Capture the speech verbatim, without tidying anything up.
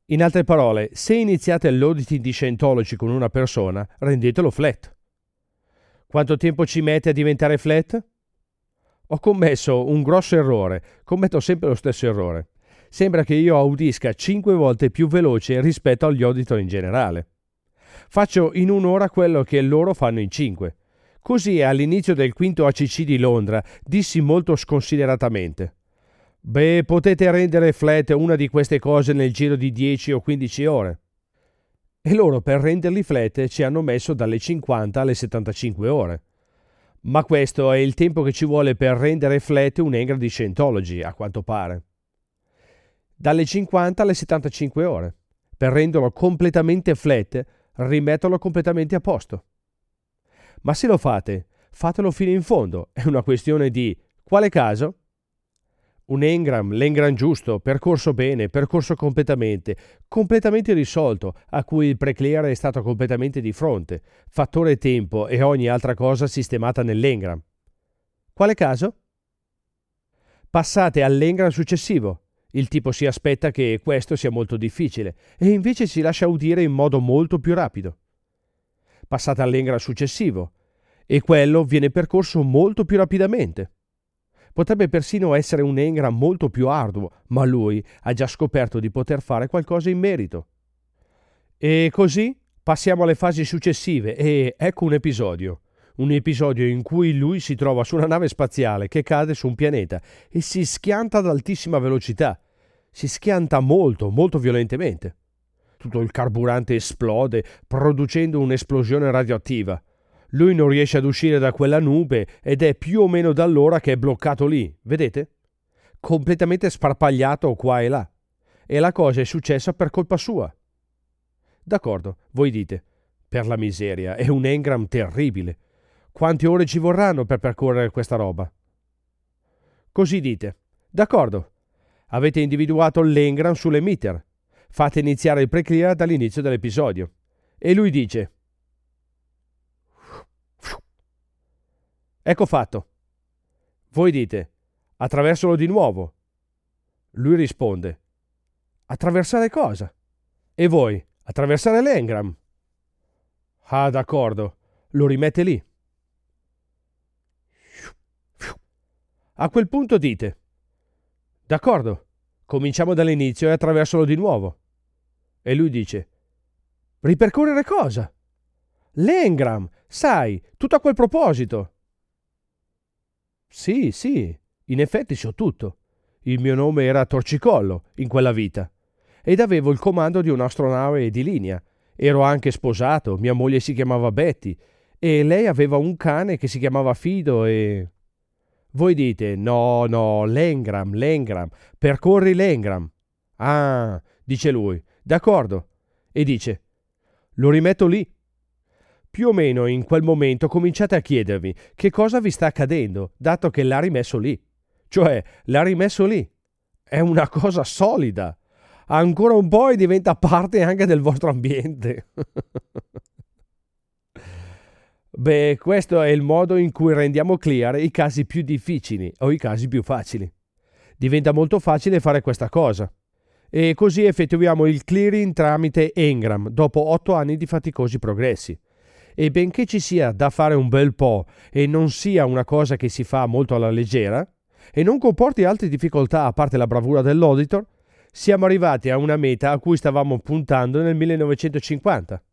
In altre parole, se iniziate l'auditing di Scientology con una persona, rendetelo flat. Quanto tempo ci mette a diventare flat? Ho commesso un grosso errore, commetto sempre lo stesso errore. Sembra che io audisca cinque volte più veloce rispetto agli auditor in generale. Faccio in un'ora quello che loro fanno in cinque. Così all'inizio del quinto A C C di Londra dissi molto sconsideratamente: beh, potete rendere flat una di queste cose nel giro di dieci o quindici ore. E loro per renderli flat ci hanno messo dalle cinquanta alle settantacinque ore. Ma questo è il tempo che ci vuole per rendere flat un engram di Scientology, a quanto pare. Dalle cinquanta alle settantacinque ore. Per renderlo completamente flat, rimetterlo completamente a posto. Ma se lo fate, fatelo fino in fondo. È una questione di quale caso? Un engram, l'engram giusto, percorso bene, percorso completamente, completamente risolto, a cui il pre-clear è stato completamente di fronte, fattore tempo e ogni altra cosa sistemata nell'engram. Quale caso? Passate all'engram successivo. Il tipo si aspetta che questo sia molto difficile e invece si lascia udire in modo molto più rapido. Passate all'engram successivo e quello viene percorso molto più rapidamente. Potrebbe persino essere un engram molto più arduo, ma lui ha già scoperto di poter fare qualcosa in merito. E così passiamo alle fasi successive e ecco un episodio. Un episodio in cui lui si trova su una nave spaziale che cade su un pianeta e si schianta ad altissima velocità. Si schianta molto, molto violentemente. Tutto il carburante esplode, producendo un'esplosione radioattiva. Lui non riesce ad uscire da quella nube ed è più o meno da allora che è bloccato lì, vedete? Completamente sparpagliato qua e là. E la cosa è successa per colpa sua. D'accordo, voi dite, per la miseria, è un engram terribile. Quante ore ci vorranno per percorrere questa roba? Così dite. D'accordo. Avete individuato l'engram sull'emitter. Fate iniziare il pre-clear dall'inizio dell'episodio. E lui dice: ecco fatto. Voi dite: attraversalo di nuovo. Lui risponde: attraversare cosa? E voi: attraversare l'engram. Ah, d'accordo. Lo rimette lì. A quel punto dite: d'accordo, cominciamo dall'inizio e attraversalo di nuovo. E lui dice: ripercorrere cosa? L'engram, sai, tutto a quel proposito. Sì, sì, in effetti so tutto. Il mio nome era Torcicollo in quella vita ed avevo il comando di un'astronave di linea. Ero anche sposato, mia moglie si chiamava Betty e lei aveva un cane che si chiamava Fido e... Voi dite: no, no, l'engram, l'engram, percorri l'engram. Ah, dice lui, d'accordo. E dice: lo rimetto lì. Più o meno in quel momento cominciate a chiedervi che cosa vi sta accadendo, dato che l'ha rimesso lì. Cioè, l'ha rimesso lì. È una cosa solida. Ancora un po' e diventa parte anche del vostro ambiente. Beh, questo è il modo in cui rendiamo clear i casi più difficili o i casi più facili. Diventa molto facile fare questa cosa. E così effettuiamo il clearing tramite engram dopo otto anni di faticosi progressi. E benché ci sia da fare un bel po' e non sia una cosa che si fa molto alla leggera e non comporti altre difficoltà a parte la bravura dell'auditor, siamo arrivati a una meta a cui stavamo puntando nel millenovecentocinquanta.